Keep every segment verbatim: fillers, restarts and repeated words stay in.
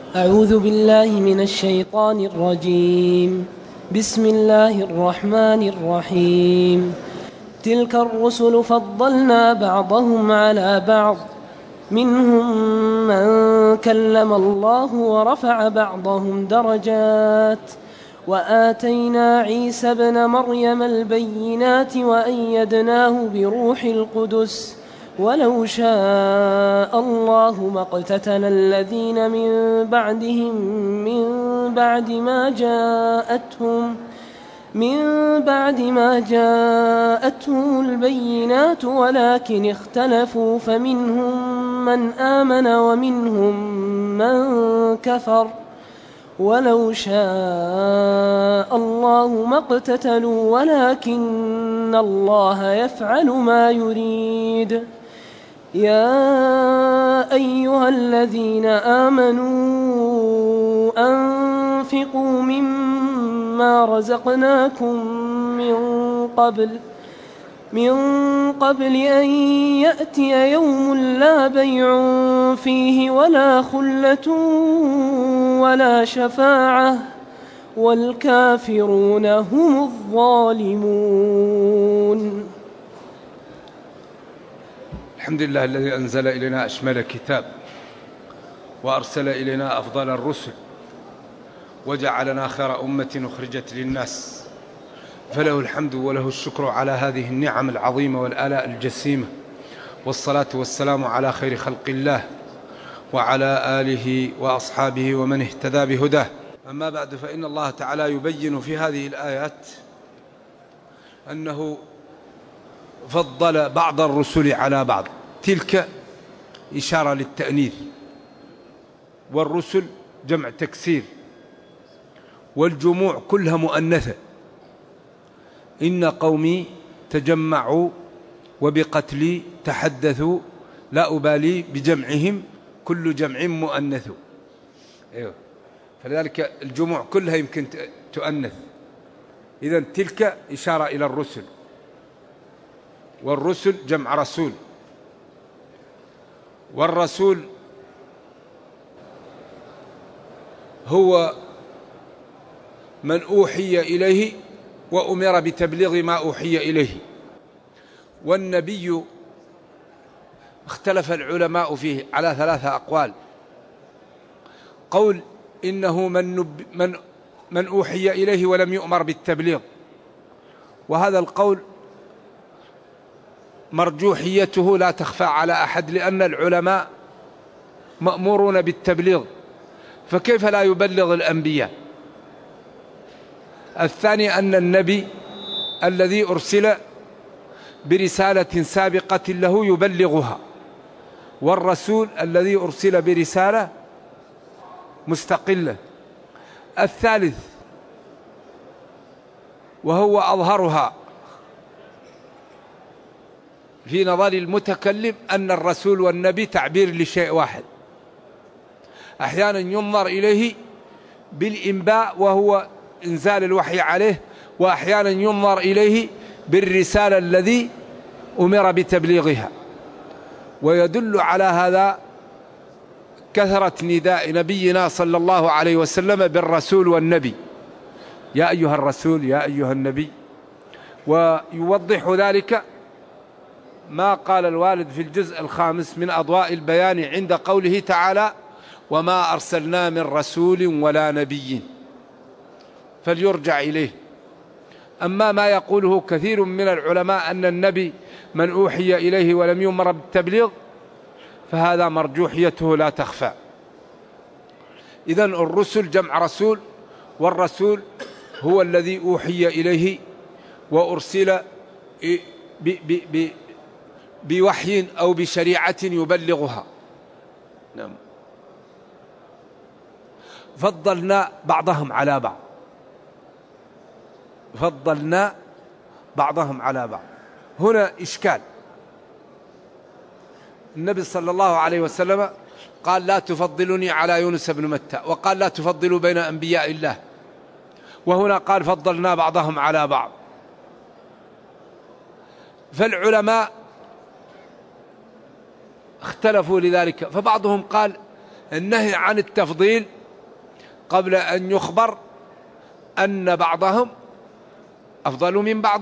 أعوذ بالله من الشيطان الرجيم. بسم الله الرحمن الرحيم. تلك الرسل فضلنا بعضهم على بعض، منهم من كلم الله ورفع بعضهم درجات، وآتينا عيسى ابن مريم البينات وأيدناه بروح القدس، ولو شاء الله ما اقتتل الذين من بعدهم من بعد ما جاءتهم من بعد ما جاءتهم البينات ولكن اختلفوا، فمنهم من آمن ومنهم من كفر، ولو شاء الله ما اقتتلوا ولكن الله يفعل ما يريد. يا أيها الذين آمنوا أنفقوا مما رزقناكم من قبل من قبل أن يأتي يوم لا بيع فيه ولا خلة ولا شفاعة والكافرون هم الظالمون. الحمد لله الذي أنزل إلينا أشمل كتاب، وأرسل إلينا أفضل الرسل، وجعلنا خير أمة أخرجت للناس، فله الحمد وله الشكر على هذه النعم العظيمة والآلاء الجسيمة، والصلاة والسلام على خير خلق الله وعلى آله وأصحابه ومن اهتدى بهداه. أما بعد، فإن الله تعالى يبين في هذه الآيات أنه فضل بعض الرسل على بعض. تلك إشارة للتأنيث، والرسل جمع تكسير، والجموع كلها مؤنثة. إن قومي تجمعوا وبقتلي تحدثوا، لا أبالي بجمعهم كل جمع مؤنث. أيوه، فلذلك الجموع كلها يمكن تؤنث. إذن تلك إشارة إلى الرسل، والرسل جمع رسول، والرسول هو من أوحي إليه وأمر بتبليغ ما أوحي إليه. والنبي اختلف العلماء فيه على ثلاثة أقوال. قول إنه من, نب من, من أوحي إليه ولم يؤمر بالتبليغ، وهذا القول مرجوحيته لا تخفى على أحد، لأن العلماء مأمورون بالتبليغ، فكيف لا يبلغ الأنبياء؟ الثاني أن النبي الذي أرسل برسالة سابقة له يبلغها، والرسول الذي أرسل برسالة مستقلة. الثالث وهو أظهرها في نظر المتكلم أن الرسول والنبي تعبير لشيء واحد، أحيانا ينظر إليه بالإنباء وهو إنزال الوحي عليه، وأحيانا ينظر إليه بالرسالة الذي أمر بتبليغها. ويدل على هذا كثرة نداء نبينا صلى الله عليه وسلم بالرسول والنبي، يا أيها الرسول يا أيها النبي. ويوضح ذلك ما قال الوالد في الجزء الخامس من أضواء البيان عند قوله تعالى: وما أرسلنا من رسول ولا نبي، فليرجع إليه. أما ما يقوله كثير من العلماء أن النبي من أوحي إليه ولم يؤمر بالتبليغ، فهذا مرجوحيته لا تخفى. إذن الرسل جمع رسول، والرسول هو الذي أوحي إليه وأرسل بوحي أو بشريعة يبلغها. نعم. فضلنا بعضهم على بعض، فضلنا بعضهم على بعض. هنا إشكال. النبي صلى الله عليه وسلم قال: لا تفضلني على يونس بن متى، وقال: لا تفضلوا بين أنبياء الله، وهنا قال: فضلنا بعضهم على بعض. فالعلماء اختلفوا لذلك، فبعضهم قال النهي عن التفضيل قبل أن يخبر أن بعضهم أفضل من بعض.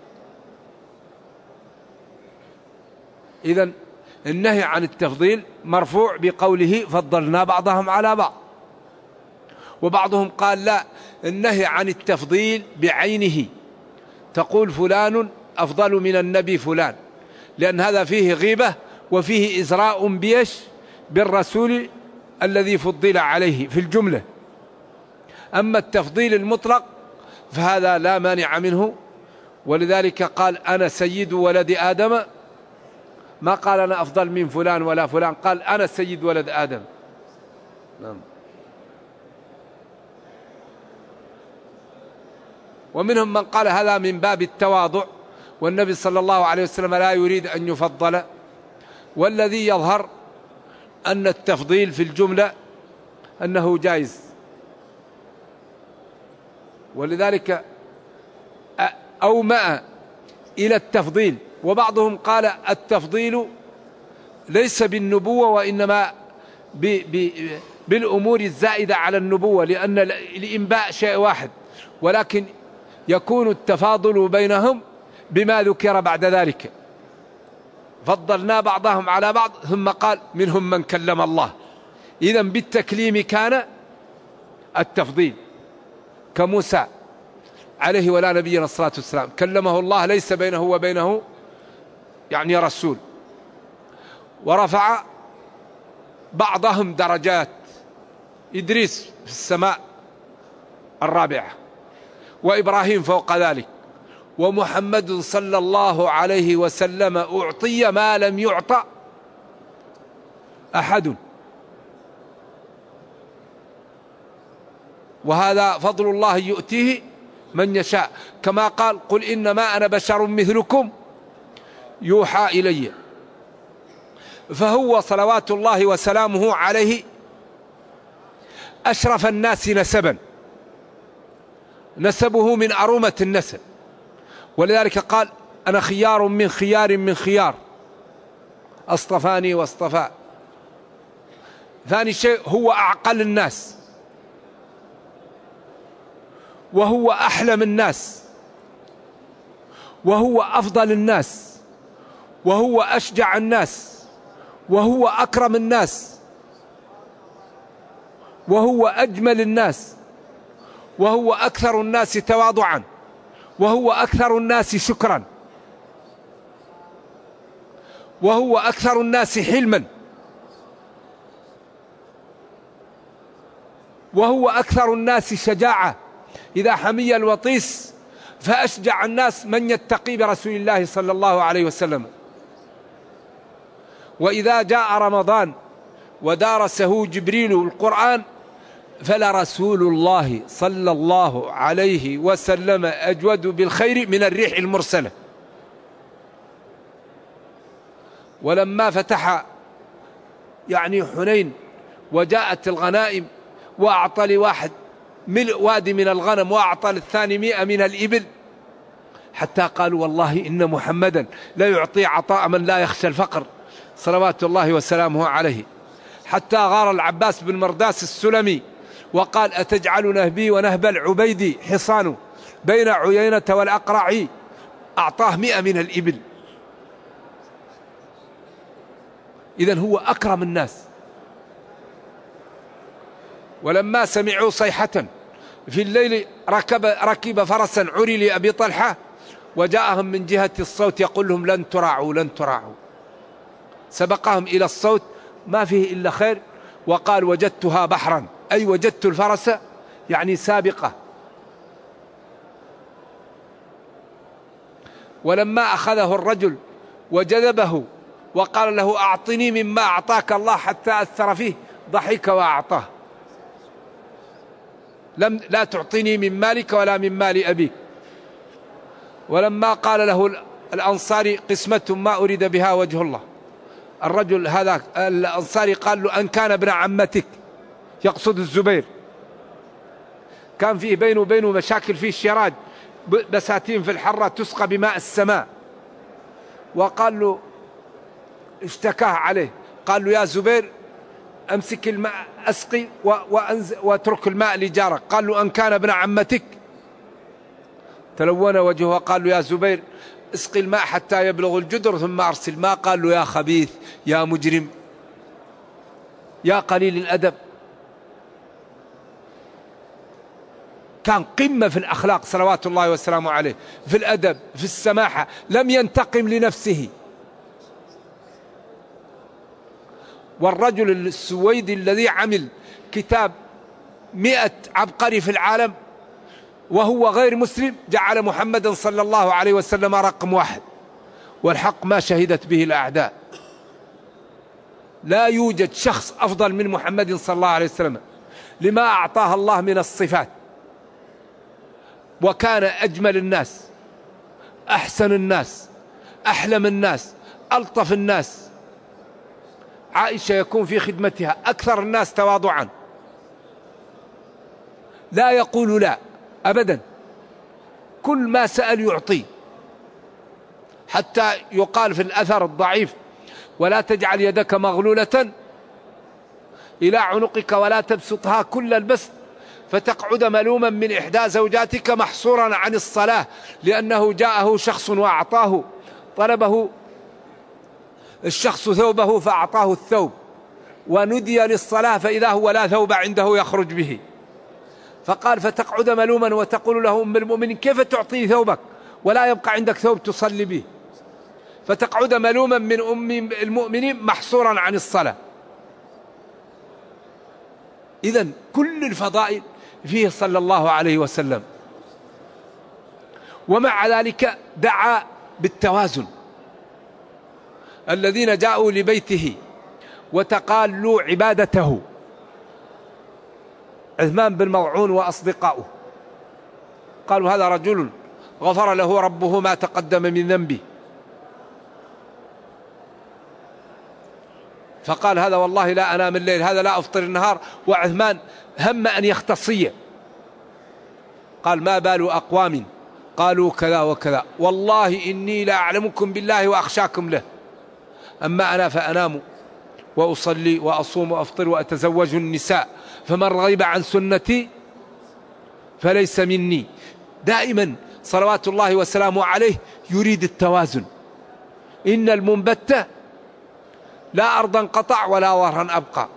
إذن النهي عن التفضيل مرفوع بقوله فضلنا بعضهم على بعض. وبعضهم قال لا، النهي عن التفضيل بعينه، تقول فلان أفضل من النبي فلان، لأن هذا فيه غيبة وفيه إزراء بيش بالرسول الذي فضل عليه في الجملة. أما التفضيل المطلق فهذا لا مانع منه، ولذلك قال أنا سيد ولد آدم، ما قال أنا أفضل من فلان ولا فلان، قال أنا سيد ولد آدم. نعم. ومنهم من قال هذا من باب التواضع، والنبي صلى الله عليه وسلم لا يريد أن يفضل. والذي يظهر أن التفضيل في الجملة أنه جائز، ولذلك أومأ إلى التفضيل. وبعضهم قال التفضيل ليس بالنبوة وإنما ب ب بالأمور الزائدة على النبوة، لأن الإنباء شيء واحد، ولكن يكون التفاضل بينهم بما ذكر بعد ذلك. فضلنا بعضهم على بعض، ثم قال منهم من كلم الله. إذن بالتكليم كان التفضيل، كموسى عليه ولا نبينا الصلاة والسلام كلمه الله، ليس بينه وبينه يعني رسول. ورفع بعضهم درجات، إدريس في السماء الرابعة، وإبراهيم فوق ذلك، ومحمد صلى الله عليه وسلم أعطي ما لم يعطى أحد. وهذا فضل الله يؤتيه من يشاء، كما قال قل إنما أنا بشر مثلكم يوحى إلي. فهو صلوات الله وسلامه عليه أشرف الناس نسبا، نسبه من أرومة النسب، ولذلك قال أنا خيار من خيار من خيار، أصطفاني واصطفى. ثاني شيء هو أعقل الناس، وهو أحلم الناس، وهو أفضل الناس، وهو أشجع الناس، وهو أكرم الناس، وهو أجمل الناس، وهو أكثر الناس تواضعا، وهو أكثر الناس شكرا، وهو أكثر الناس حلما، وهو أكثر الناس شجاعة. إذا حمي الوطيس فأشجع الناس من يتقي برسول الله صلى الله عليه وسلم. وإذا جاء رمضان ودارسه جبريل القرآن فلرسول الله صلى الله عليه وسلم أجود بالخير من الريح المرسلة. ولما فتح يعني حنين وجاءت الغنائم وأعطى لواحد ملء وادي من الغنم وأعطى للثاني مئة من الإبل، حتى قالوا والله إن محمدا لا يعطي عطاء من لا يخشى الفقر صلوات الله وسلامه عليه. حتى غار العباس بن مرداس السلمي وقال أتجعل نهبي ونهب العبيدي حصان بين عيينة والأقرع، أعطاه مئة من الإبل. إذن هو أكرم الناس. ولما سمعوا صيحة في الليل ركب, ركب فرسا عري لأبي طلحة وجاءهم من جهة الصوت يقول لهم لن تراعوا لن تراعوا، سبقهم إلى الصوت ما فيه إلا خير، وقال وجدتها بحرا، أي وجدت الفرس يعني سابقة. ولما أخذه الرجل وجذبه وقال له أعطني مما أعطاك الله حتى أثر فيه، ضحك وأعطاه، لم لا تعطيني من مالك ولا من مال أبيك. ولما قال له الأنصاري قسمة ما أريد بها وجه الله، الرجل هذا الأنصاري قال له أن كان ابن عمتك، يقصد الزبير، كان فيه بينه وبينه مشاكل فيه الشراج، بساتين في الحرة تسقى بماء السماء، وقال له اشتكاه عليه، قال له يا زبير أمسك الماء أسقي واترك الماء لجارك. قال له أن كان ابن عمتك. تلون وجهه. قال له يا زبير اسقي الماء حتى يبلغ الجدر ثم أرسل الماء. قال له يا خبيث يا مجرم يا قليل الأدب. كان قمة في الأخلاق صلوات الله وسلامه عليه، في الأدب، في السماحة، لم ينتقم لنفسه. والرجل السويدي الذي عمل كتاب مئة عبقري في العالم وهو غير مسلم جعل محمدا صلى الله عليه وسلم رقم واحد، والحق ما شهدت به الأعداء. لا يوجد شخص أفضل من محمد صلى الله عليه وسلم لما أعطاه الله من الصفات. وكان أجمل الناس، أحسن الناس، أحلم الناس، ألطف الناس. عائشة يكون في خدمتها أكثر الناس تواضعا، لا يقول لا أبدا، كل ما سأل يعطي، حتى يقال في الأثر الضعيف ولا تجعل يدك مغلولة إلى عنقك ولا تبسطها كل البسط فتقعد ملوما من إحدى زوجاتك محصورا عن الصلاة، لأنه جاءه شخص وأعطاه، طلبه الشخص ثوبه فأعطاه الثوب، وندي للصلاة فإذا هو لا ثوب عنده يخرج به، فقال فتقعد ملوما وتقول له أم المؤمنين كيف تعطي ثوبك ولا يبقى عندك ثوب تصلي به، فتقعد ملوما من أم المؤمنين محصورا عن الصلاة. إذن كل الفضائل فيه صلى الله عليه وسلم. ومع ذلك دعا بالتوازن. الذين جاءوا لبيته وتقالوا عبادته عثمان بن مظعون وأصدقائه قالوا هذا رجل غفر له ربه ما تقدم من ذنبه، فقال هذا والله لا أنام الليل، هذا لا أفطر النهار. وعثمان هم أن يختصي، قال ما بال أقوام قالوا كذا وكذا والله إني لا أعلمكم بالله وأخشاكم له، أما أنا فأنام وأصلي وأصوم وأفطر وأتزوج النساء، فمن رغب عن سنتي فليس مني. دائما صلوات الله وسلامه عليه يريد التوازن. إن المنبت لا أرضا قطع ولا ورا أبقى.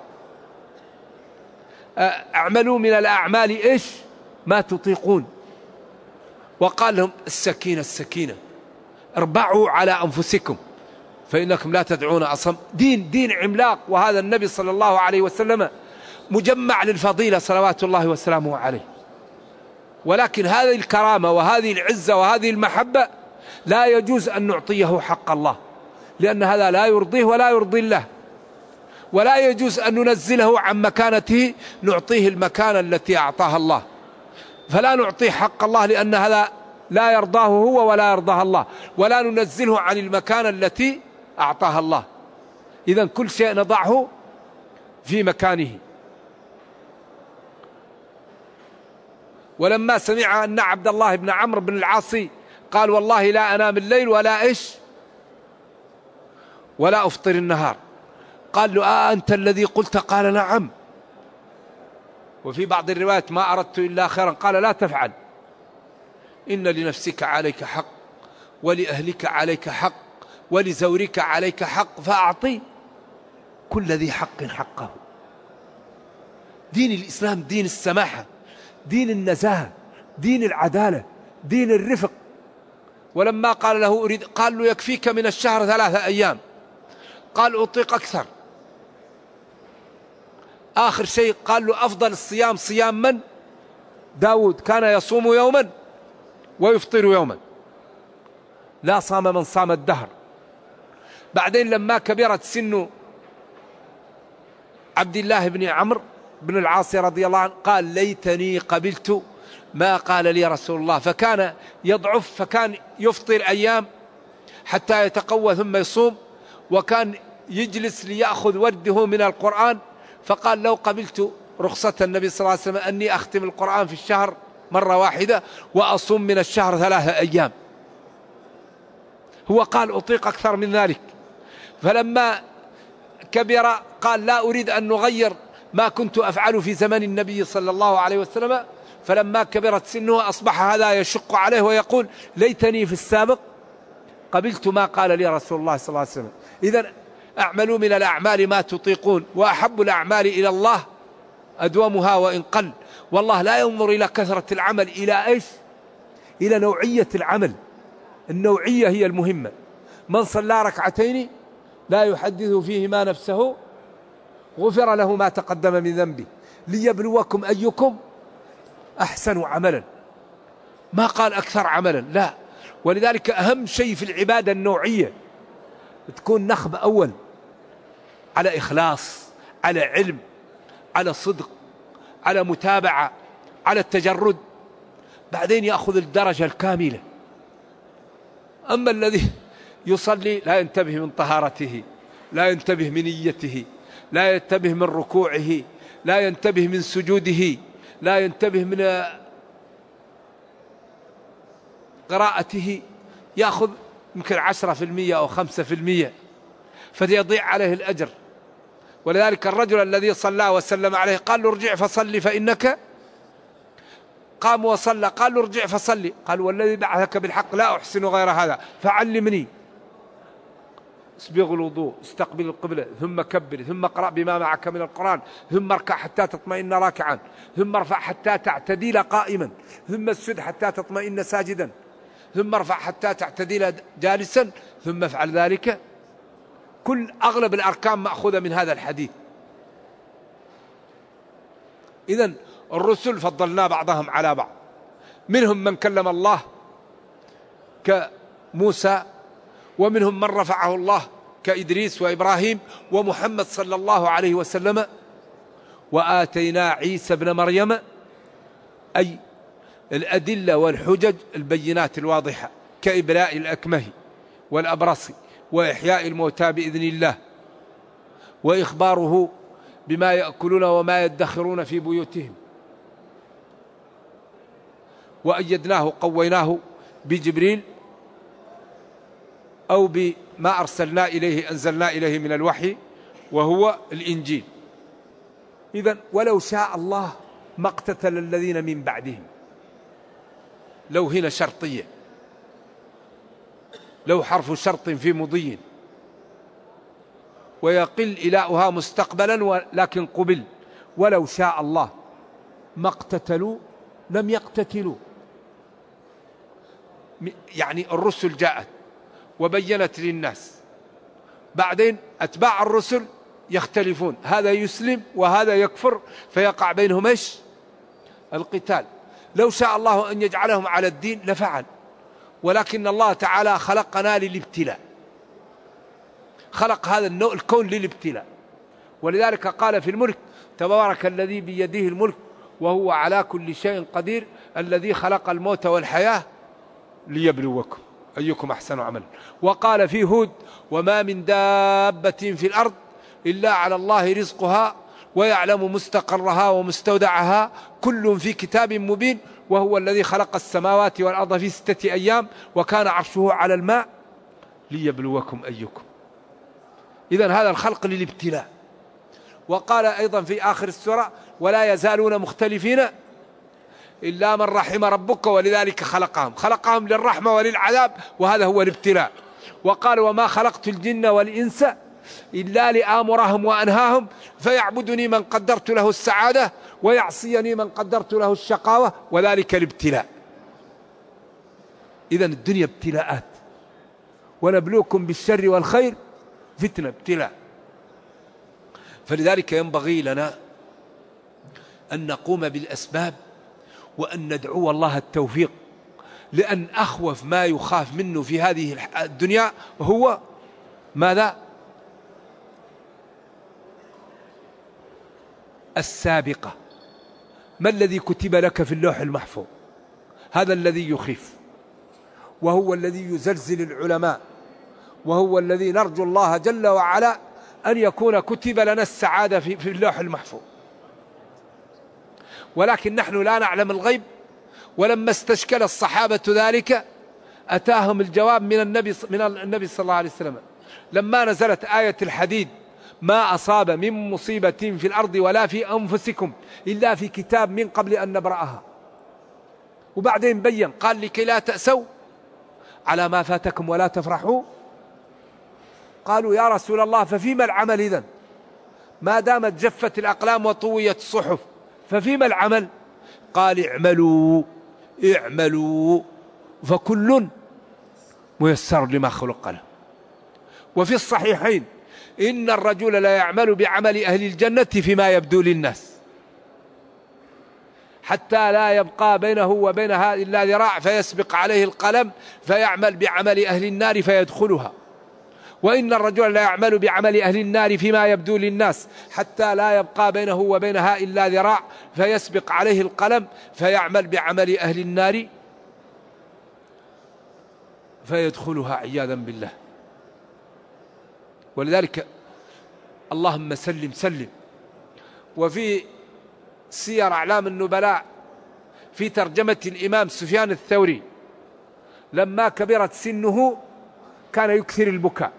اعملوا من الأعمال إيش ما تطيقون. وقال لهم السكينة السكينة، اربعوا على أنفسكم فإنكم لا تدعون أصم. دين دين عملاق، وهذا النبي صلى الله عليه وسلم مجمع للفضيلة صلوات الله وسلامه عليه. ولكن هذه الكرامة وهذه العزة وهذه المحبة لا يجوز أن نعطيه حق الله، لأن هذا لا يرضيه ولا يرضي الله، ولا يجوز أن ننزله عن مكانته نعطيه المكانة التي أعطاها الله. فلا نعطيه حق الله لأن هذا لا يرضاه هو ولا يرضاه الله، ولا ننزله عن المكانة التي أعطاها الله. إذن كل شيء نضعه في مكانه. ولما سمع أن عبد الله بن عمرو بن العاص قال والله لا أنام الليل ولا إيش ولا أفطر النهار، قال له آه أنت الذي قلت؟ قال نعم. وفي بعض الروايات ما أردت إلا خيرا، قال لا تفعل، إن لنفسك عليك حق ولأهلك عليك حق ولزورك عليك حق، فأعطي كل ذي حق حقه. دين الإسلام دين السماحة، دين النزاهة، دين العدالة، دين الرفق. ولما قال له أريد، قال له يكفيك من الشهر ثلاثة أيام، قال أطيق أكثر. آخر شيء قال له أفضل الصيام صيام من؟ داود كان يصوم يوما ويفطر يوما، لا صام من صام الدهر. بعدين لما كبرت سن عبد الله بن عمرو بن العاص رضي الله عنه قال ليتني قبلت ما قال لي رسول الله، فكان يضعف، فكان يفطر أيام حتى يتقوى ثم يصوم، وكان يجلس ليأخذ ورده من القرآن. فقال لو قبلت رخصة النبي صلى الله عليه وسلم أني أختم القرآن في الشهر مرة واحدة وأصوم من الشهر ثلاثة أيام. هو قال أطيق أكثر من ذلك. فلما كبر قال لا أريد أن نغير ما كنت أفعل في زمن النبي صلى الله عليه وسلم، فلما كبرت سنه أصبح هذا يشق عليه ويقول ليتني في السابق قبلت ما قال لي رسول الله صلى الله عليه وسلم. إذن اعملوا من الأعمال ما تطيقون، وأحب الأعمال إلى الله أدومها وإن قل. والله لا ينظر إلى كثرة العمل، إلى إيش؟ إلى نوعية العمل. النوعية هي المهمة. من صلى ركعتين لا يحدث فيهما نفسه غفر له ما تقدم من ذنبه ليبلوكم أيكم أحسن عملا. ما قال أكثر عملا، لا. ولذلك أهم شيء في العبادة النوعية، تكون نخبة أول على إخلاص، على علم، على صدق، على متابعة، على التجرد، بعدين يأخذ الدرجة الكاملة. أما الذي يصلي لا ينتبه من طهارته، لا ينتبه من نيته، لا ينتبه من ركوعه، لا ينتبه من سجوده، لا ينتبه من قراءته، يأخذ يمكن عشرة في المية أو خمسة في المية، فيضيع عليه الأجر. ولذلك الرجل الذي صلى وسلم عليه قال له ارجع فصلي فإنك، قام وصلى، قال له ارجع فصلي، قال والذي بعثك بالحق لا أحسن غير هذا فعلمني. اسبغ الوضوء، استقبل القبلة، ثم كبر، ثم اقرأ بما معك من القرآن، ثم اركع حتى تطمئن راكعا، ثم ارفع حتى تعتدل قائما، ثم اسجد حتى تطمئن ساجدا، ثم ارفع حتى تعتدل جالسا، ثم افعل ذلك. كل أغلب الأركان مأخوذة من هذا الحديث. إذن الرسل فضلنا بعضهم على بعض، منهم من كلم الله كموسى، ومنهم من رفعه الله كإدريس وإبراهيم ومحمد صلى الله عليه وسلم. وآتينا عيسى ابن مريم أي الأدلة والحجج البينات الواضحة، كإبراء الأكمه والأبرص وإحياء الموتى بإذن الله، وإخباره بما يأكلون وما يدخرون في بيوتهم. وأيدناه قويناه بجبريل أو بما أرسلنا إليه أنزلنا إليه من الوحي وهو الإنجيل. إذن ولو شاء الله ما اقتتل الذين من بعدهم. لو هنا شرطية، لو حرف شرط في مضي، ويقل إلاؤها مستقبلا لكن قبل. ولو شاء الله ما اقتتلوا لم يقتتلوا. يعني الرسل جاءت وبينت للناس، بعدين أتباع الرسل يختلفون، هذا يسلم وهذا يكفر، فيقع بينهم ايش؟ القتال. لو شاء الله أن يجعلهم على الدين لفعل، ولكن الله تعالى خلقنا للابتلاء، خلق هذا الكون للابتلاء. ولذلك قال في الملك تبارك الذي بيده الملك وهو على كل شيء قدير، الذي خلق الموت والحياة ليبلوكم أيكم أحسن عملا. وقال في هود وما من دابة في الأرض إلا على الله رزقها ويعلم مستقرها ومستودعها كل في كتاب مبين، وهو الذي خلق السماوات والأرض في ستة أيام وكان عرشه على الماء ليبلوكم أيكم. إذن هذا الخلق للابتلاء. وقال أيضا في آخر السورة ولا يزالون مختلفين إلا من رحم ربك ولذلك خلقهم، خلقهم للرحمة وللعذاب، وهذا هو الابتلاء. وقال وما خلقت الجن والإنس إلا لآمرهم وأنهاهم فيعبدني من قدرت له السعادة ويعصيني من قدرت له الشقاوة وذلك الابتلاء. إذن الدنيا ابتلاءات، ونبلوكم بالشر والخير فتنة، ابتلاء. فلذلك ينبغي لنا أن نقوم بالأسباب وأن ندعو الله التوفيق، لأن أخوف ما يخاف منه في هذه الدنيا هو ماذا؟ السابقة. ما الذي كتب لك في اللوح المحفوظ؟ هذا الذي يخيف، وهو الذي يزلزل العلماء، وهو الذي نرجو الله جل وعلا أن يكون كتب لنا السعادة في اللوح المحفوظ. ولكن نحن لا نعلم الغيب، ولما استشكل الصحابة ذلك أتاهم الجواب من النبي من النبي صلى الله عليه وسلم لما نزلت آية الحديد ما أصاب من مصيبة في الأرض ولا في أنفسكم إلا في كتاب من قبل أن نبرأها. وبعدين بين قال لكي لا تأسوا على ما فاتكم ولا تفرحوا. قالوا يا رسول الله ففيما العمل إذن؟ ما دامت جفت الأقلام وطويت الصحف ففيما العمل؟ قال اعملوا اعملوا فكل ميسر لما خلق له. وفي الصحيحين إن الرجل لا يعمل بعمل أهل الجنة فيما يبدو للناس حتى لا يبقى بينه وبينها إلا ذراع فيسبق عليه القلم فيعمل بعمل أهل النار فيدخلها. وإن الرجل لا يعمل بعمل أهل النار فيما يبدو للناس حتى لا يبقى بينه وبينها إلا ذراع فيسبق عليه القلم فيعمل بعمل أهل النار فيدخلها عياذا بالله. ولذلك اللهم سلم سلم. وفي سير أعلام النبلاء في ترجمة الإمام سفيان الثوري لما كبرت سنه كان يكثر البكاء،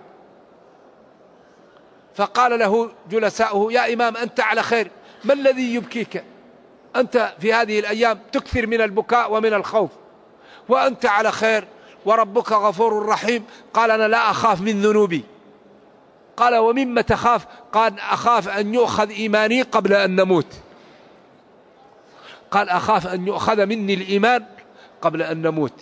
فقال له جلساؤه يا إمام أنت على خير، ما الذي يبكيك؟ أنت في هذه الأيام تكثر من البكاء ومن الخوف وأنت على خير وربك غفور رحيم. قال أنا لا أخاف من ذنوبي. قال ومما تخاف؟ قال أخاف أن يؤخذ إيماني قبل أن نموت. قال أخاف أن يؤخذ مني الإيمان قبل أن نموت.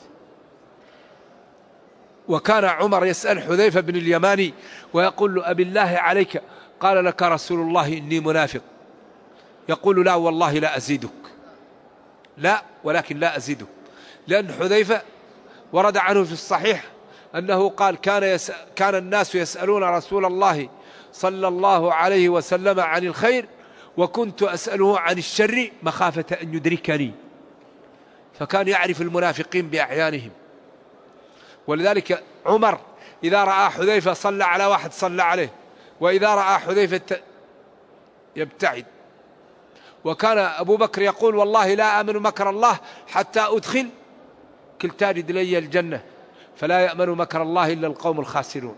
وكان عمر يسأل حذيفة بن اليماني ويقول له أبي الله عليك، قال لك رسول الله إني منافق. يقول لا والله لا أزيدك، لا ولكن لا أزيدك. لأن حذيفة ورد عنه في الصحيح أنه قال كان, يسأل كان الناس يسألون رسول الله صلى الله عليه وسلم عن الخير وكنت أسأله عن الشر مخافة أن يدركني. فكان يعرف المنافقين بأعيانهم. ولذلك عمر إذا رأى حذيفة صلى على واحد صلى عليه، وإذا رأى حذيفة يبتعد. وكان أبو بكر يقول والله لا آمن مكر الله حتى أدخل كلتا رجلي الجنة، فلا يأمن مكر الله إلا القوم الخاسرون.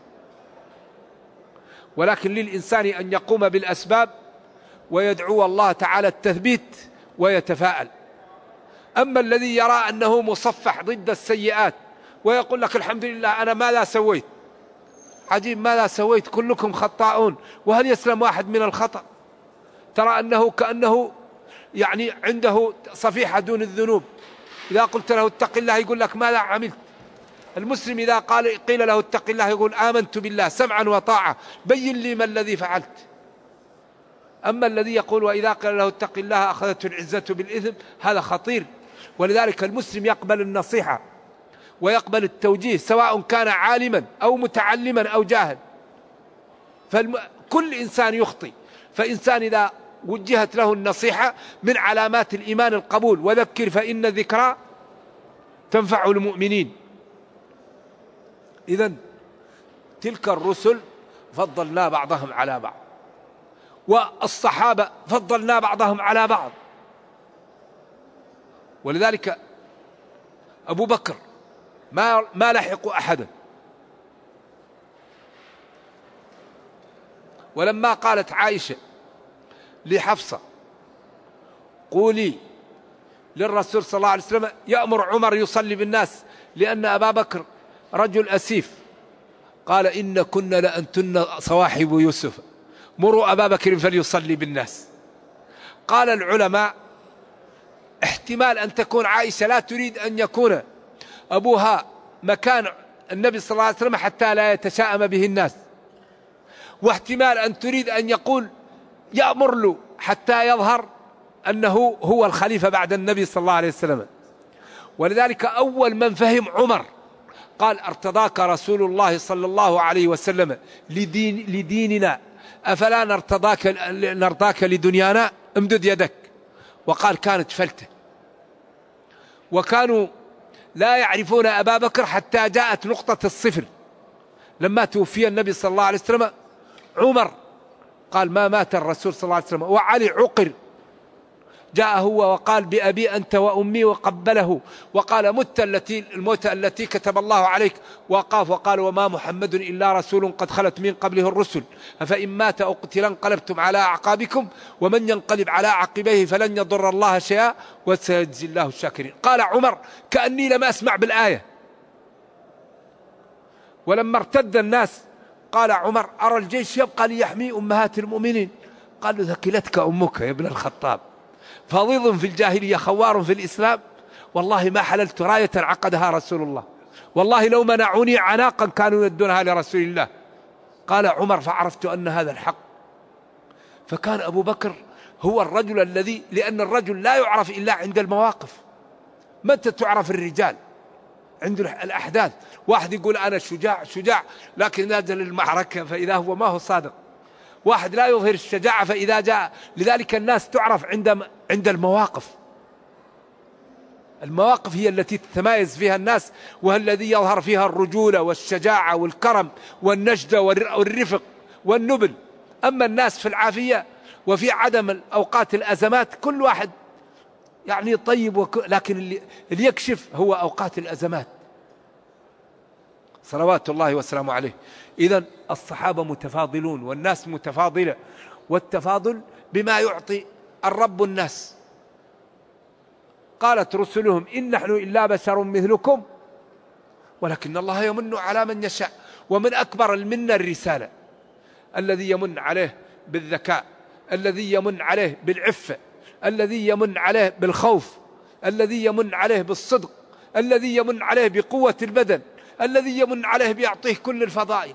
ولكن للإنسان أن يقوم بالأسباب ويدعو الله تعالى التثبيت ويتفاءل. أما الذي يرى أنه مصفح ضد السيئات ويقول لك الحمد لله أنا ما لا سويت، عجيب ما لا سويت كلكم خطاؤون، وهل يسلم واحد من الخطأ؟ ترى أنه كأنه يعني عنده صفيحة دون الذنوب. إذا قلت له اتق الله يقول لك ماذا عملت؟ المسلم إذا قال قيل له اتق الله يقول آمنت بالله سمعا وطاعة، بين لي ما الذي فعلت. أما الذي يقول وإذا قيل له اتق الله أخذته العزة بالإثم، هذا خطير. ولذلك المسلم يقبل النصيحة ويقبل التوجيه سواء كان عالما أو متعلما أو جاهل. فكل إنسان يخطئ، فإنسان إذا وجهت له النصيحة من علامات الإيمان القبول، وذكر فإن الذكرى تنفع المؤمنين. إذن تلك الرسل فضلنا بعضهم على بعض، والصحابة فضلنا بعضهم على بعض. ولذلك أبو بكر ما ما لحقوا أحدا. ولما قالت عائشة لحفصة قولي للرسول صلى الله عليه وسلم يأمر عمر يصلي بالناس لأن أبا بكر رجل أسيف، قال إن كنا لأنتن صواحب يوسف مروا أبا بكر فليصلي بالناس. قال العلماء احتمال أن تكون عائشة لا تريد أن يكون أبوها مكان النبي صلى الله عليه وسلم حتى لا يتشاءم به الناس، واحتمال أن تريد أن يقول يأمر له حتى يظهر أنه هو الخليفة بعد النبي صلى الله عليه وسلم. ولذلك أول من فهم عمر قال ارتضاك رسول الله صلى الله عليه وسلم لدين لديننا أفلا نرتضاك نرضاك لدنيانا امدد يدك. وقال كانت فلتة. وكانوا لا يعرفون أبا بكر حتى جاءت نقطة الصفر لما توفي النبي صلى الله عليه وسلم. عمر قال ما مات الرسول صلى الله عليه وسلم، وعلي عقر جاء هو وقال بأبي أنت وأمي وقبله وقال مت التي الموت التي كتب الله عليك، وقاف وقال وما محمد إلا رسول قد خلت من قبله الرسل أفإن مات أو قتل انقلبتم على أعقابكم ومن ينقلب على عقبيه فلن يضر الله شيئا وسيجزي الله الشاكرين. قال عمر كأني لم أسمع بالآية. ولما ارتد الناس قال عمر أرى الجيش يبقى ليحمي أمهات المؤمنين. قالوا ثكلتك أمك يا ابن الخطاب، فضيض في الجاهلية خوار في الإسلام، والله ما حللت راية عقدها رسول الله، والله لو منعوني عناقا كانوا يدونها لرسول الله. قال عمر فعرفت أن هذا الحق. فكان أبو بكر هو الرجل الذي، لأن الرجل لا يعرف إلا عند المواقف. متى تعرف الرجال؟ عند الأحداث. واحد يقول أنا شجاع شجاع لكن نازل المعركة فإذا هو ما هو صادق. واحد لا يظهر الشجاعة فإذا جاء. لذلك الناس تعرف عند عند المواقف. المواقف هي التي تتميز فيها الناس، والذي يظهر فيها الرجولة والشجاعة والكرم والنجدة والرفق والنبل. أما الناس في العافية وفي عدم أوقات الأزمات كل واحد يعني طيب وك... لكن اللي... اللي يكشف هو أوقات الأزمات صلوات الله وسلامه عليه. إذن الصحابة متفاضلون والناس متفاضلة، والتفاضل بما يعطي الرب الناس. قالت رسلهم إن نحن إلا بشر مثلكم ولكن الله يمن على من يشاء. ومن أكبر المنة الرسالة، الذي يمن عليه بالذكاء، الذي يمن عليه بالعفة، الذي يمن عليه بالخوف، الذي يمن عليه بالصدق، الذي يمن عليه بقوة البدن، الذي يمن عليه بيعطيه كل الفضائل.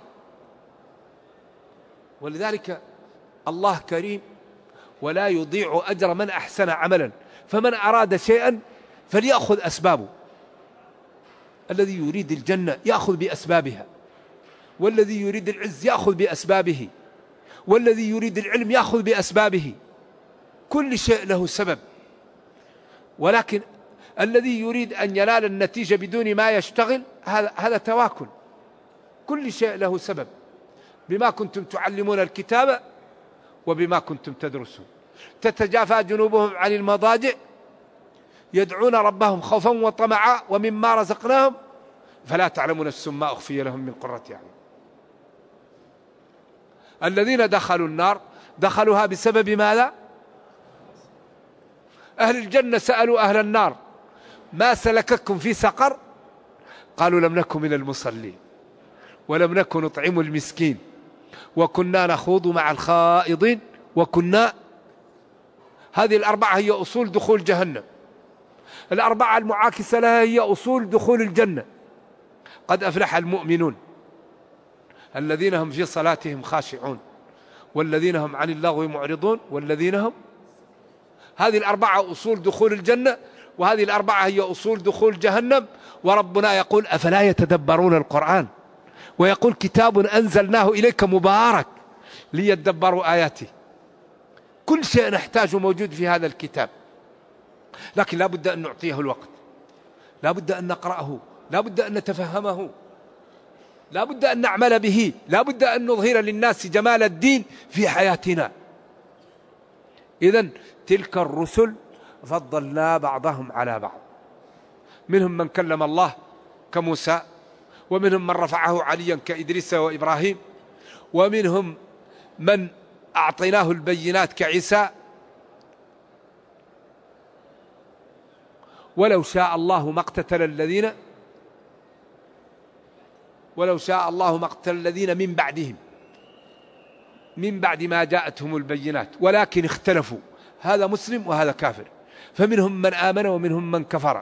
ولذلك الله كريم ولا يضيع أجر من أحسن عملا. فمن أراد شيئا فليأخذ أسبابه. الذي يريد الجنة يأخذ بأسبابها، والذي يريد العز يأخذ بأسبابه، والذي يريد العلم يأخذ بأسبابه. كل شيء له سبب. ولكن الذي يريد أن ينال النتيجة بدون ما يشتغل هذا هذا تواكل. كل شيء له سبب. بما كنتم تعلمون الكتاب وبما كنتم تدرسون. تتجافى جنوبهم عن المضاجع يدعون ربهم خوفا وطمعا ومما رزقناهم فلا تعلم نفس ما أخفي لهم من قرة أعين. الذين دخلوا النار دخلوها بسبب ماذا؟ أهل الجنة سألوا أهل النار ما سلككم في سقر؟ قالوا لم نكن من المصلين ولم نكن نطعم المسكين وكنا نخوض مع الخائضين وكنا. هذه الأربعة هي أصول دخول جهنم. الأربعة المعاكسة لها هي أصول دخول الجنة. قد أفلح المؤمنون الذين هم في صلاتهم خاشعون والذين هم عن اللغو معرضون والذين هم. هذه الأربعة أصول دخول الجنة، وهذه الأربعة هي أصول دخول جهنم. وربنا يقول أفلا يتدبرون القرآن، ويقول كتاب أنزلناه إليك مبارك ليتدبروا آياته. كل شيء نحتاجه موجود في هذا الكتاب، لكن لا بد أن نعطيه الوقت، لا بد أن نقرأه، لا بد أن نتفهمه، لا بد أن نعمل به، لا بد أن نظهر للناس جمال الدين في حياتنا. إذن تلك الرسل فضلنا بعضهم على بعض. منهم من كلم الله كموسى، ومنهم من رفعه عليا كإدريس وإبراهيم، ومنهم من أعطيناه البينات كعيسى. ولو شاء الله ما اقتتل الذين ولو شاء الله ما اقتتل الذين من بعدهم من بعد ما جاءتهم البينات ولكن اختلفوا. هذا مسلم وهذا كافر، فمنهم من آمن ومنهم من كفر،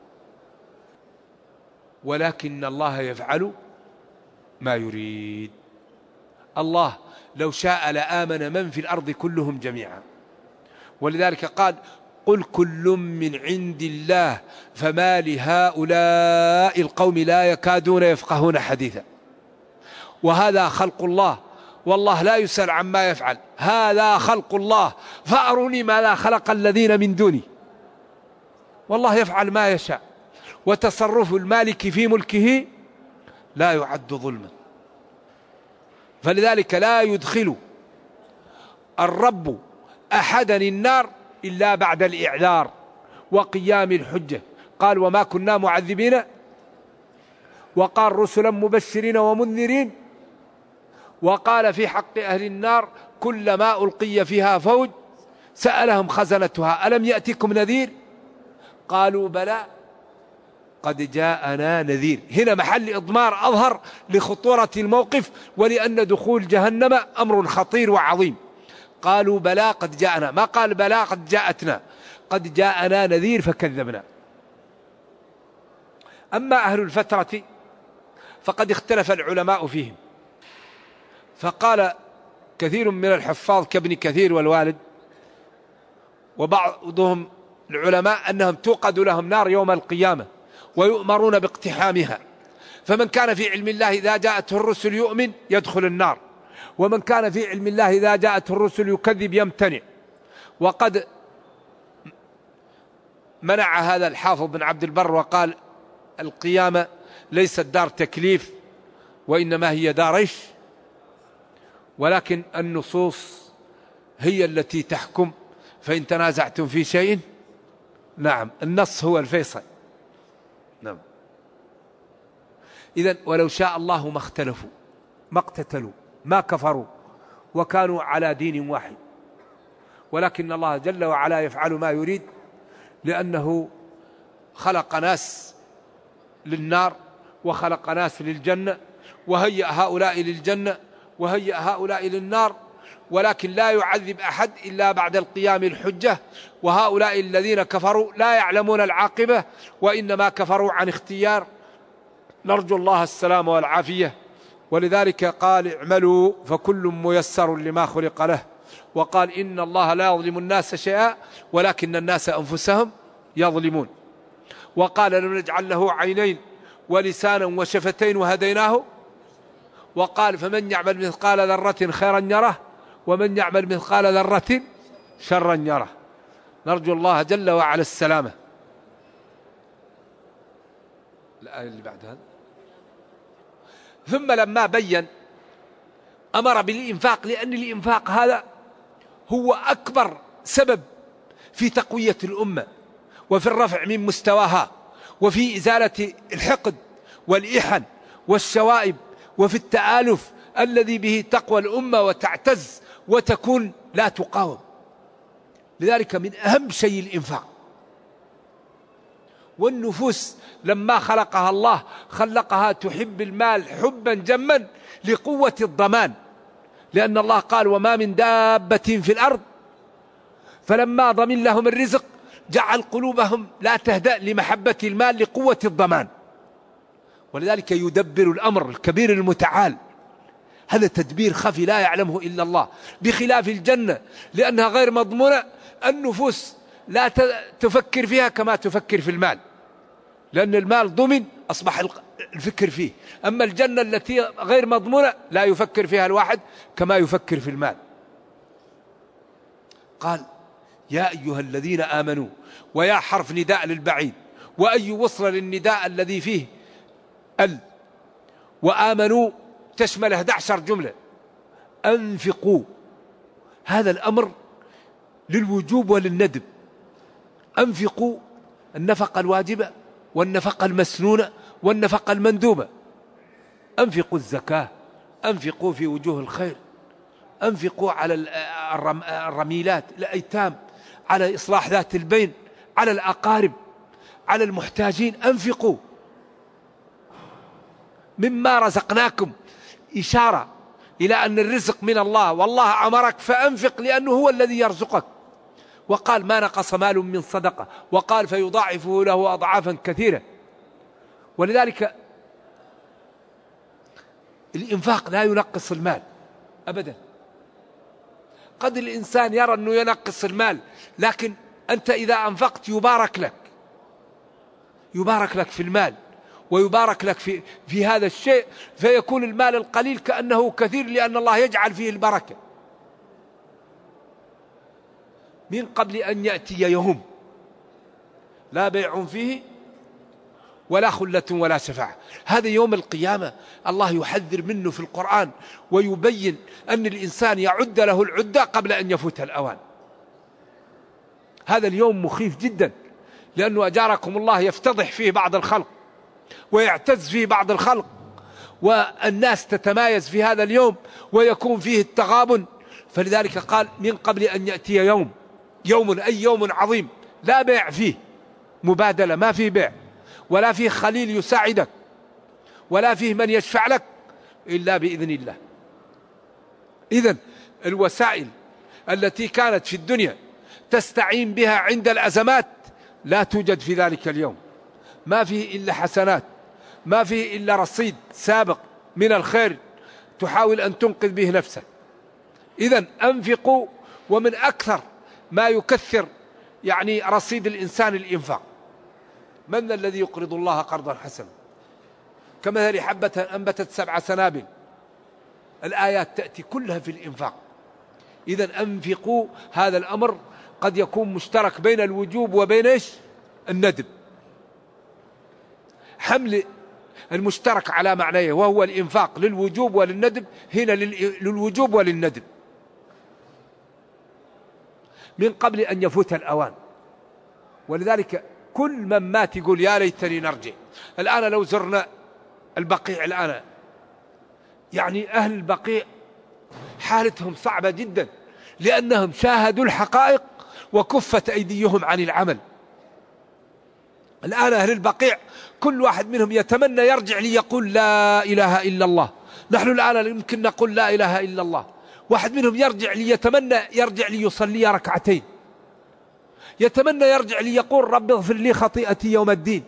ولكن الله يفعل ما يريد. الله لو شاء لآمن من في الأرض كلهم جميعا. ولذلك قال قل كل من عند الله فما لهؤلاء القوم لا يكادون يفقهون حديثا. وهذا خلق الله، والله لا يسأل عما يفعل. هذا خلق الله فأروني ماذا خلق الذين من دوني. والله يفعل ما يشاء، وتصرف المالك في ملكه لا يعد ظلما. فلذلك لا يدخل الرب أحدا النار إلا بعد الإعذار وقيام الحجة. قال وما كنا معذبين، وقال رسلا مبشرين ومنذرين، وقال في حق أهل النار كلما ألقي فيها فوج سألهم خزنتها ألم يأتكم نذير قالوا بلى قد جاءنا نذير. هنا محل إضمار أظهر لخطورة الموقف ولأن دخول جهنم أمر خطير وعظيم. قالوا بلى قد جاءنا، ما قال بلى قد جاءتنا، قد جاءنا نذير فكذبنا. أما أهل الفترة فقد اختلف العلماء فيهم، فقال كثير من الحفاظ كابن كثير والوالد وبعضهم العلماء أنهم توقد لهم نار يوم القيامة ويؤمرون باقتحامها، فمن كان في علم الله إذا جاءته الرسل يؤمن يدخل النار، ومن كان في علم الله إذا جاءته الرسل يكذب يمتنع. وقد منع هذا الحافظ بن عبد البر وقال القيامة ليست دار تكليف وإنما هي دار عيش، ولكن النصوص هي التي تحكم، فإن تنازعتم في شيء نعم النص هو الفيصل. نعم. إذن ولو شاء الله ما اختلفوا ما اقتتلوا ما كفروا وكانوا على دين واحد، ولكن الله جل وعلا يفعل ما يريد، لأنه خلق ناس للنار وخلق ناس للجنة، وهيأ هؤلاء للجنة وهيأ هؤلاء للنار، ولكن لا يعذب أحد إلا بعد القيام الحجة. وهؤلاء الذين كفروا لا يعلمون العاقبة وإنما كفروا عن اختيار، نرجو الله السلام والعافية. ولذلك قال اعملوا فكل ميسر لما خلق له، وقال إن الله لا يظلم الناس شيئا ولكن الناس أنفسهم يظلمون. وقال لم نجعل له عينين ولسانا وشفتين وهديناه، وقال فمن يعمل مثقال ذرة خيرا يره ومن يعمل مثقال ذرة شرا يره. نرجو الله جل وعلا السلامة. الآية اللي بعدها ثم لما بين أمر بالإنفاق، لأن الإنفاق هذا هو أكبر سبب في تقوية الأمة وفي الرفع من مستواها وفي إزالة الحقد والإحن والشوائب وفي التآلف الذي به تقوى الأمة وتعتز وتكون لا تقاوم. لذلك من أهم شيء الإنفاق. والنفوس لما خلقها الله خلقها تحب المال حبا جما لقوة الضمان، لأن الله قال وما من دابة في الأرض، فلما ضمن لهم الرزق جعل قلوبهم لا تهدأ لمحبة المال لقوة الضمان. ولذلك يدبر الأمر الكبير المتعال، هذا تدبير خفي لا يعلمه إلا الله، بخلاف الجنة لأنها غير مضمونة. النفوس لا تفكر فيها كما تفكر في المال، لأن المال ضمن أصبح الفكر فيه. أما الجنة التي غير مضمونة لا يفكر فيها الواحد كما يفكر في المال. قال يا أيها الذين آمنوا، ويا حرف نداء للبعيد، وأي وصل للنداء الذي فيه ال، وآمنوا تشمل إحدى عشرة جملة. أنفقوا، هذا الأمر للوجوب وللندب. أنفقوا النفقة الواجبة والنفقة المسنونة والنفقة المندوبة. أنفقوا الزكاة، أنفقوا في وجوه الخير، أنفقوا على الرميلات الأيتام، على إصلاح ذات البين، على الأقارب، على المحتاجين. أنفقوا مما رزقناكم، إشارة إلى أن الرزق من الله، والله أمرك فأنفق لأنه هو الذي يرزقك. وقال ما نقص مال من صدقة، وقال فيضاعفه له أضعافا كثيرة. ولذلك الإنفاق لا ينقص المال أبدا. قد الإنسان يرى أنه ينقص المال، لكن أنت إذا أنفقت يبارك لك، يبارك لك في المال ويبارك لك في, في هذا الشيء، فيكون المال القليل كأنه كثير، لأن الله يجعل فيه البركة. من قبل أن يأتي يوم لا بيع فيه ولا خلة ولا شفاعة. هذا يوم القيامة الله يحذر منه في القرآن ويبين أن الإنسان يعد له العدة قبل أن يفوت الأوان. هذا اليوم مخيف جدا، لأنه أجاركم الله يفتضح فيه بعض الخلق ويعتز فيه بعض الخلق، والناس تتمايز في هذا اليوم ويكون فيه التغابن. فلذلك قال من قبل أن يأتي يوم، يوم أي يوم عظيم لا بيع فيه، مبادلة ما فيه بيع، ولا فيه خليل يساعدك، ولا فيه من يشفع لك إلا بإذن الله. إذن الوسائل التي كانت في الدنيا تستعين بها عند الأزمات لا توجد في ذلك اليوم، ما فيه إلا حسنات، ما فيه إلا رصيد سابق من الخير تحاول أن تنقذ به نفسك. إذن أنفقوا، ومن أكثر ما يكثر يعني رصيد الإنسان الإنفاق. من الذي يقرض الله قرضا حسنا كمثل حبة أنبتت سبع سنابل. الآيات تأتي كلها في الإنفاق. إذن أنفقوا، هذا الأمر قد يكون مشترك بين الوجوب وبين إيش؟ الندب. حمل المشترك على معنيه وهو الإنفاق للوجوب وللندب، هنا للوجوب وللندب. من قبل أن يفوت الأوان. ولذلك كل من مات يقول يا ليتني نرجع. الآن لو زرنا البقيع الآن، يعني أهل البقيع حالتهم صعبة جدا، لأنهم شاهدوا الحقائق وكفت أيديهم عن العمل. الآن أهل البقيع كل واحد منهم يتمنى يرجع ليقول لا إله إلا الله. نحن الآن يمكن نقول لا إله إلا الله. واحد منهم يرجع ليتمنى يرجع ليصلي ركعتين، يتمنى يرجع ليقول رب اغفر لي خطيئتي يوم الدين.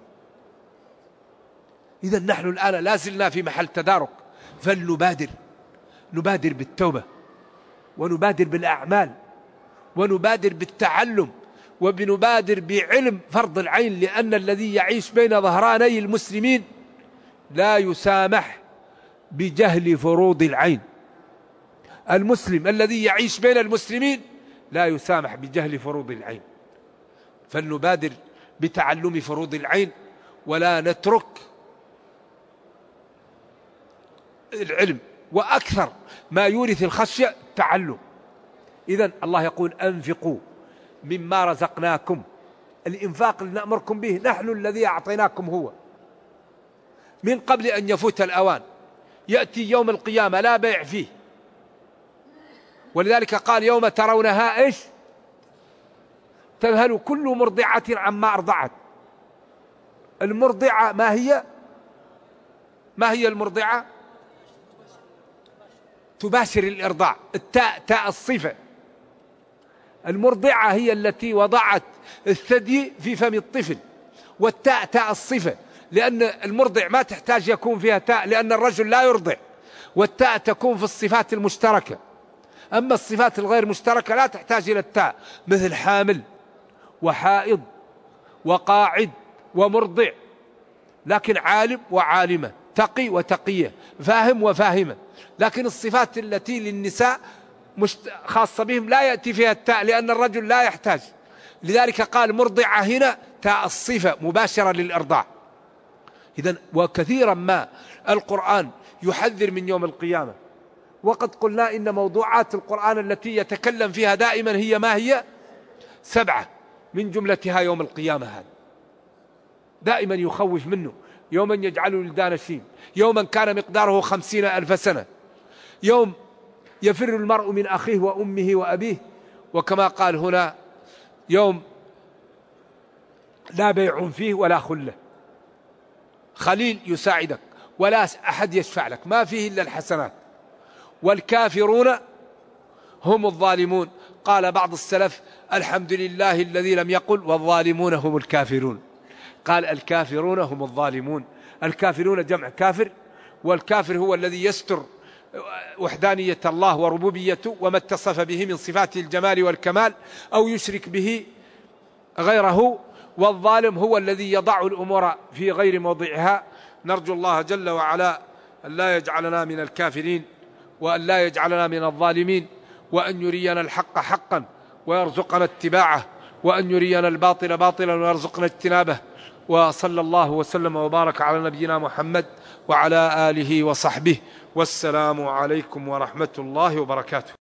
إذا نحن الآن لازلنا في محل تدارك، فلنبادر، نبادر بالتوبة، ونبادر بالأعمال، ونبادر بالتعلم، وبنبادر بعلم فرض العين، لأن الذي يعيش بين ظهراني المسلمين لا يسامح بجهل فروض العين. المسلم الذي يعيش بين المسلمين لا يسامح بجهل فروض العين. فلنبادر بتعلم فروض العين، ولا نترك العلم. وأكثر ما يورث الخشية التعلم. إذن الله يقول أنفقوا مما رزقناكم. الإنفاق اللي نأمركم به نحن الذي أعطيناكم هو، من قبل أن يفوت الأوان. يأتي يوم القيامة لا بيع فيه. ولذلك قال يوم ترونها إيش؟ تذهل كل مرضعة عما أرضعت. المرضعة ما هي؟ ما هي المرضعة؟ تباشر الإرضاع. التاء تاء الصفة. المرضعة هي التي وضعت الثدي في فم الطفل، والتاء تاء الصفة، لأن المرضع ما تحتاج يكون فيها تاء، لأن الرجل لا يرضع، والتاء تكون في الصفات المشتركة. أما الصفات الغير مشتركة لا تحتاج إلى التاء، مثل حامل وحائض وقاعد ومرضع. لكن عالم وعالمة، تقي وتقية، فاهم وفاهمة. لكن الصفات التي للنساء خاصة بهم لا يأتي فيها التاء، لأن الرجل لا يحتاج. لذلك قال مرضعة هنا تاء الصفة مباشرة للإرضاع. إذن وكثيرا ما القرآن يحذر من يوم القيامة. وقد قلنا إن موضوعات القرآن التي يتكلم فيها دائما هي ما هي؟ سبعة، من جملتها يوم القيامة. هذا دائما يخوف منه. يوما يجعل الولدان شيب، يوما كان مقداره خمسين ألف سنة، يوم يفر المرء من أخيه وأمه وأبيه، وكما قال هنا يوم لا بيع فيه ولا خلة، خليل يساعدك ولا أحد يشفع لك، ما فيه إلا الحسنات. والكافرون هم الظالمون. قال بعض السلف الحمد لله الذي لم يقل والظالمون هم الكافرون، قال الكافرون هم الظالمون. الكافرون جمع كافر، والكافر هو الذي يستر وحدانية الله وربوبيته وما اتصف به من صفات الجمال والكمال أو يشرك به غيره. والظالم هو الذي يضع الأمور في غير موضعها. نرجو الله جل وعلا أن لا يجعلنا من الكافرين، وأن لا يجعلنا من الظالمين، وأن يرينا الحق حقا ويرزقنا اتباعه، وأن يرينا الباطل باطلا ويرزقنا اجتنابه. وصلى الله وسلم وبارك على نبينا محمد وعلى آله وصحبه، والسلام عليكم ورحمة الله وبركاته.